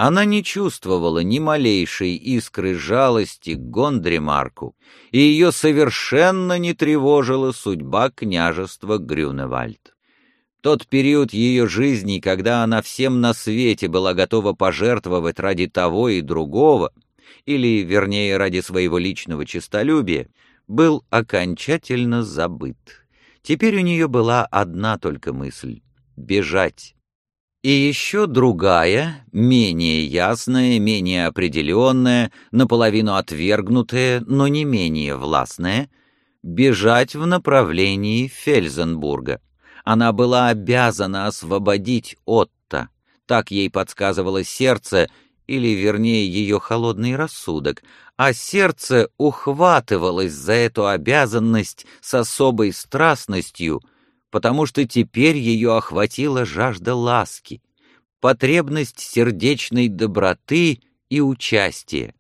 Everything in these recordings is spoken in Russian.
Она не чувствовала ни малейшей искры жалости к Гондремарку, и ее совершенно не тревожила судьба княжества Грюневальд. Тот период ее жизни, когда она всем на свете была готова пожертвовать ради того и другого, или, вернее, ради своего личного честолюбия, был окончательно забыт. Теперь у нее была одна только мысль — бежать. И еще другая, менее ясная, менее определенная, наполовину отвергнутая, но не менее властная — бежать в направлении Фельзенбурга. Она была обязана освободить Отто, так ей подсказывало сердце, или, вернее, ее холодный рассудок, а сердце ухватывалось за эту обязанность с особой страстностью, потому что теперь ее охватила жажда ласки, потребность сердечной доброты и участия.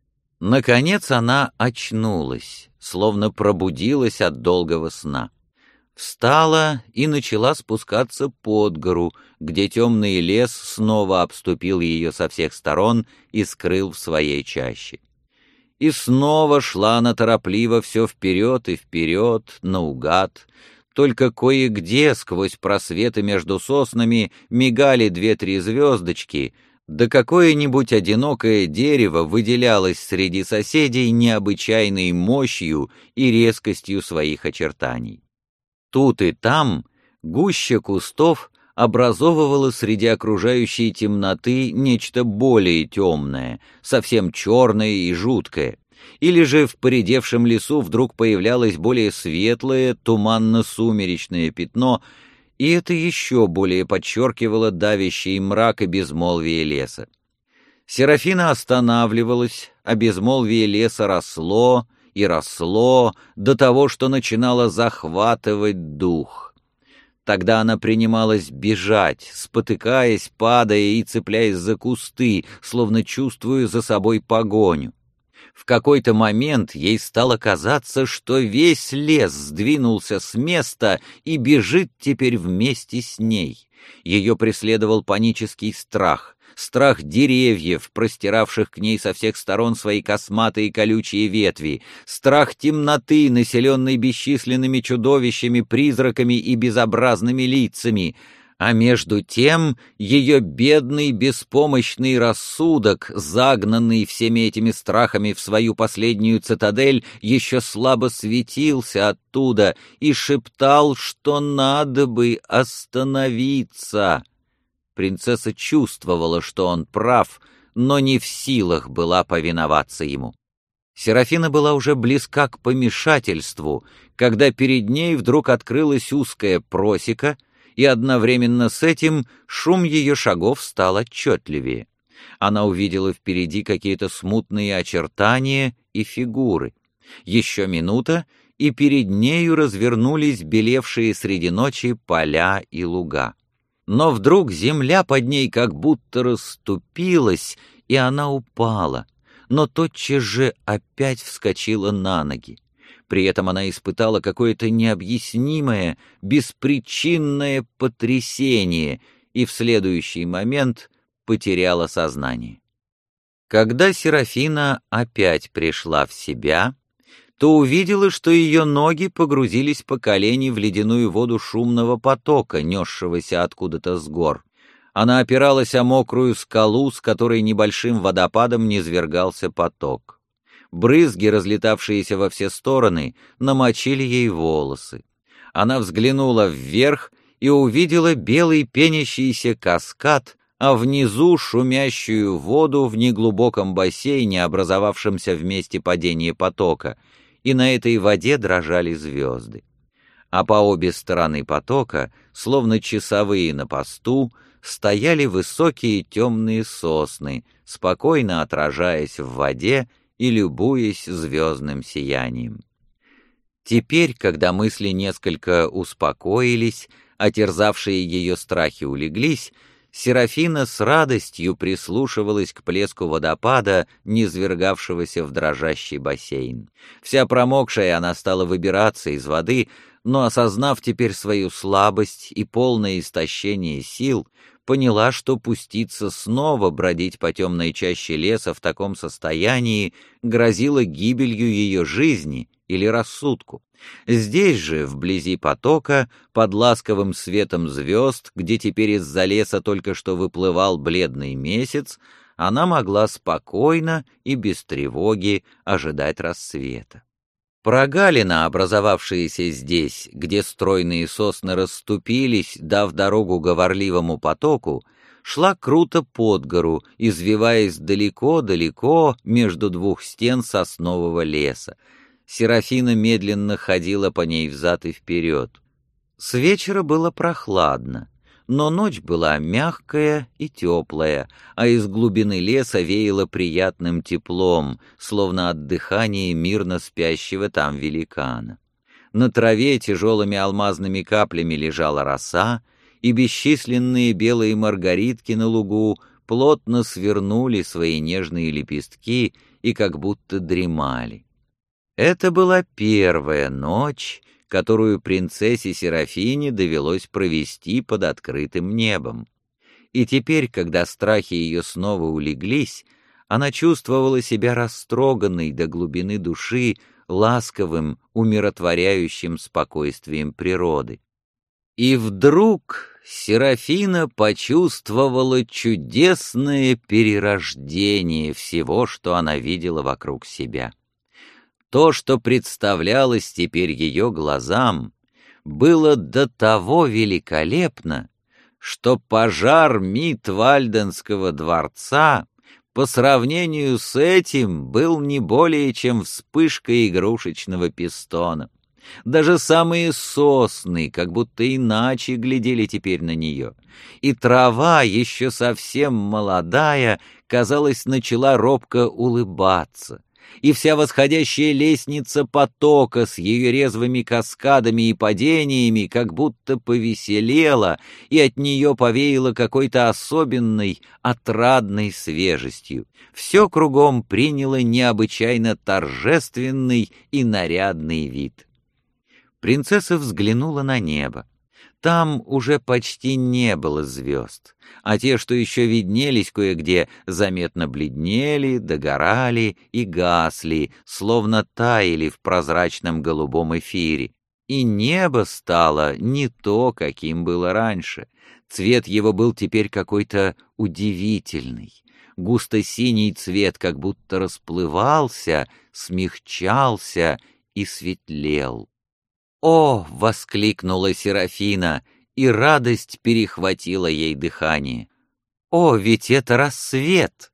Наконец она очнулась, словно пробудилась от долгого сна. Встала и начала спускаться под гору, где темный лес снова обступил ее со всех сторон и скрыл в своей чаще. И снова шла она торопливо все вперед и вперед, наугад. Только кое-где сквозь просветы между соснами мигали 2-3 звездочки, да какое-нибудь одинокое дерево выделялось среди соседей необычайной мощью и резкостью своих очертаний. Тут и там гуща кустов образовывала среди окружающей темноты нечто более темное, совсем черное и жуткое, или же в поредевшем лесу вдруг появлялось более светлое, туманно-сумеречное пятно, и это еще более подчеркивало давящий мрак и безмолвие леса. Серафина останавливалась, а безмолвие леса росло и росло до того, что начинало захватывать дух. Тогда она принималась бежать, спотыкаясь, падая и цепляясь за кусты, словно чувствуя за собой погоню. В какой-то момент ей стало казаться, что весь лес сдвинулся с места и бежит теперь вместе с ней. Ее преследовал панический страх, страх деревьев, простиравших к ней со всех сторон свои косматые колючие ветви, страх темноты, населенной бесчисленными чудовищами, призраками и безобразными лицами, а между тем ее бедный беспомощный рассудок, загнанный всеми этими страхами в свою последнюю цитадель, еще слабо светился оттуда и шептал, что надо бы остановиться. Принцесса чувствовала, что он прав, но не в силах была повиноваться ему. Серафина была уже близка к помешательству, когда перед ней вдруг открылась узкая просека, и одновременно с этим шум ее шагов стал отчетливее. Она увидела впереди какие-то смутные очертания и фигуры. Еще минута, и перед нею развернулись белевшие среди ночи поля и луга. Но вдруг земля под ней как будто расступилась, и она упала, но тотчас же опять вскочила на ноги. При этом она испытала какое-то необъяснимое, беспричинное потрясение и в следующий момент потеряла сознание. Когда Серафина опять пришла в себя, то увидела, что ее ноги погрузились по колени в ледяную воду шумного потока, несшегося откуда-то с гор. Она опиралась о мокрую скалу, с которой небольшим водопадом низвергался поток. Брызги, разлетавшиеся во все стороны, намочили ей волосы. Она взглянула вверх и увидела белый пенящийся каскад, а внизу шумящую воду в неглубоком бассейне, образовавшемся в месте падения потока, и на этой воде дрожали звезды. А по обе стороны потока, словно часовые на посту, стояли высокие темные сосны, спокойно отражаясь в воде и любуясь звездным сиянием. Теперь, когда мысли несколько успокоились, а терзавшие ее страхи улеглись, Серафина с радостью прислушивалась к плеску водопада, низвергавшегося в дрожащий бассейн. Вся промокшая, она стала выбираться из воды, но, осознав теперь свою слабость и полное истощение сил, поняла, что пуститься снова бродить по темной чаще леса в таком состоянии грозило гибелью ее жизни или рассудку. Здесь же, вблизи потока, под ласковым светом звезд, где теперь из-за леса только что выплывал бледный месяц, она могла спокойно и без тревоги ожидать рассвета. Прогалина, образовавшаяся здесь, где стройные сосны расступились, дав дорогу говорливому потоку, шла круто под гору, извиваясь далеко-далеко между двух стен соснового леса. Серафина медленно ходила по ней взад и вперед. С вечера было прохладно, но ночь была мягкая и теплая, а из глубины леса веяло приятным теплом, словно от дыхания мирно спящего там великана. На траве тяжелыми алмазными каплями лежала роса, и бесчисленные белые маргаритки на лугу плотно свернули свои нежные лепестки и как будто дремали. Это была первая ночь, которую принцессе Серафине довелось провести под открытым небом. И теперь, когда страхи ее снова улеглись, она чувствовала себя растроганной до глубины души ласковым, умиротворяющим спокойствием природы. И вдруг Серафина почувствовала чудесное перерождение всего, что она видела вокруг себя. То, что представлялось теперь ее глазам, было до того великолепно, что пожар Митвальденского дворца по сравнению с этим был не более чем вспышка игрушечного пистона. Даже самые сосны как будто иначе глядели теперь на нее, и трава, еще совсем молодая, казалось, начала робко улыбаться. И вся восходящая лестница потока с ее резвыми каскадами и падениями как будто повеселела, и от нее повеяло какой-то особенной, отрадной свежестью. Все кругом приняло необычайно торжественный и нарядный вид. Принцесса взглянула на небо. Там уже почти не было звезд, а те, что еще виднелись кое-где, заметно бледнели, догорали и гасли, словно таяли в прозрачном голубом эфире. И небо стало не то, каким было раньше. Цвет его был теперь какой-то удивительный. Густо-синий цвет как будто расплывался, смягчался и светлел. «О!» — воскликнула Серафина, и радость перехватила ей дыхание. «О, ведь это рассвет!»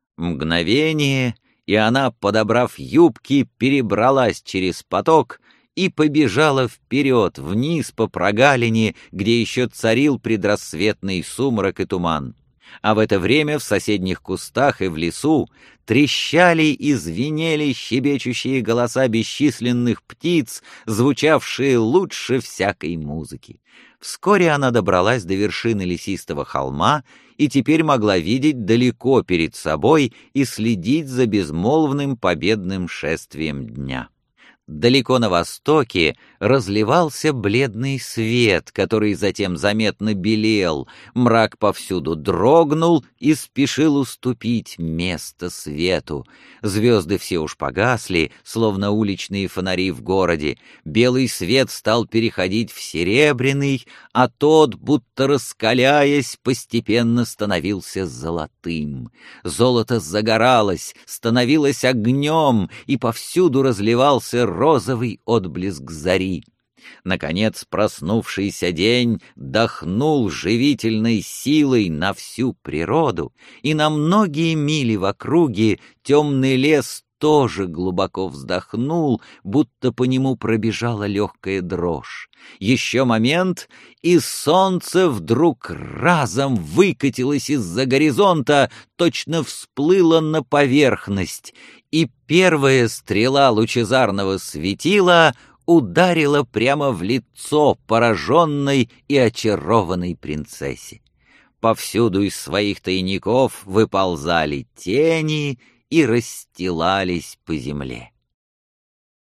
Мгновение, и она, подобрав юбки, перебралась через поток и побежала вперед, вниз по прогалине, где еще царил предрассветный сумрак и туман. А в это время в соседних кустах и в лесу трещали и звенели щебечущие голоса бесчисленных птиц, звучавшие лучше всякой музыки. Вскоре она добралась до вершины лесистого холма и теперь могла видеть далеко перед собой и следить за безмолвным победным шествием дня. Далеко на востоке разливался бледный свет, который затем заметно белел, мрак повсюду дрогнул и спешил уступить место свету. Звезды все уж погасли, словно уличные фонари в городе, белый свет стал переходить в серебряный, а тот, будто раскаляясь, постепенно становился золотым. Золото загоралось, становилось огнем, и повсюду разливался розовый отблеск зари. Наконец проснувшийся день дохнул живительной силой на всю природу, и на многие мили в округе темный лес тоже глубоко вздохнул, будто по нему пробежала легкая дрожь. Еще момент, и солнце вдруг разом выкатилось из-за горизонта, точно всплыло на поверхность, и первая стрела лучезарного светила ударила прямо в лицо пораженной и очарованной принцессе. Повсюду из своих тайников выползали тени и расстилались по земле.